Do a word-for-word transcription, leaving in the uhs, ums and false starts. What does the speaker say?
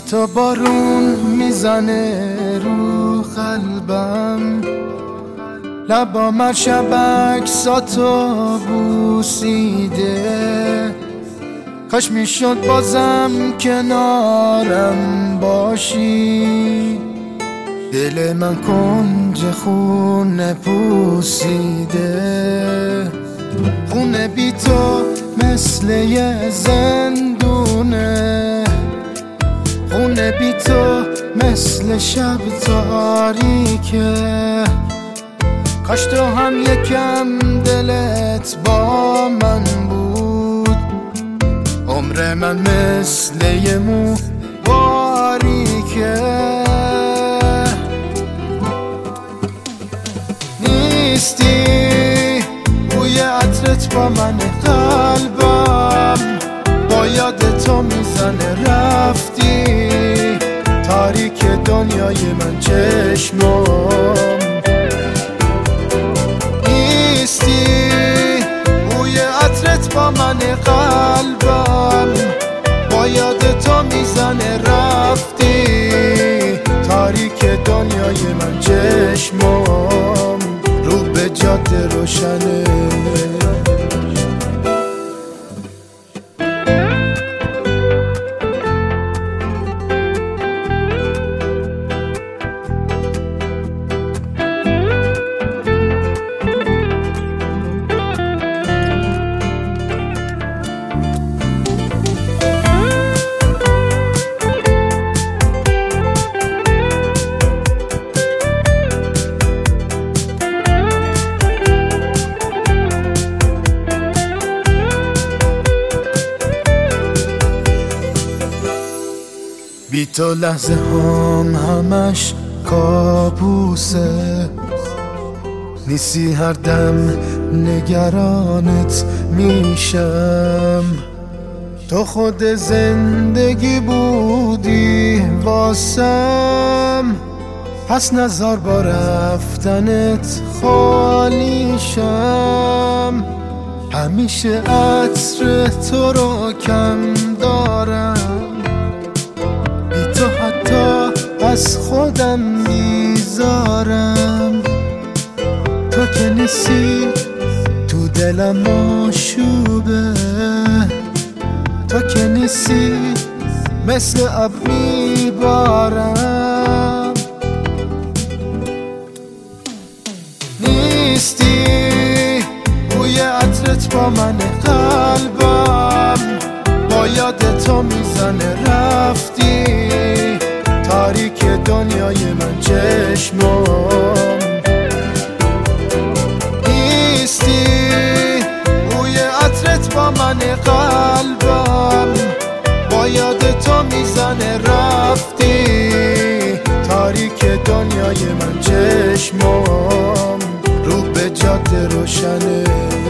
تو بارون میزنه رو قلبم، لبا مر شبک ساتو بوسیده. کاش میشد بازم کنارم باشی، دل من کنج خونه پوسیده. خونه بی تو مثل یه زندونه، خونه بی تو مثل شب تاریکه. کاش تو هم یکم دلت با من بود، عمر من مثل یه مو باریکه. نیستی بوی عطرت با من قلبم، با یاد تو میزنه رفتی تاریک دنیای من چشمم. نیستی بوی عطرت با من قلبم، با یاد تو میزنه رفتی تاریک دنیای من چشمم. رو به جاده روشنه بی تو لحظه هم همش کابوسه. نیستی هر دم نگرانت میشم، تو خود زندگی بودی واسم. پس نزار با رفتنت خالی شم، همیشه عطر تو رو کم دارم. تو حتی از خودم بیزارم، تو که نیستی تو دلم آشوبه. تو که نیستی مثل اب میبارم. نیستی بوی عطرت با من قلبم، با یاد تو میزنه رفتی تاریک دنیای من چشمم. نیستی بوی عطرت با من قلبم، با یاد تو میزنه رفتی تاریک دنیای من چشمم. رو به جاده روشنه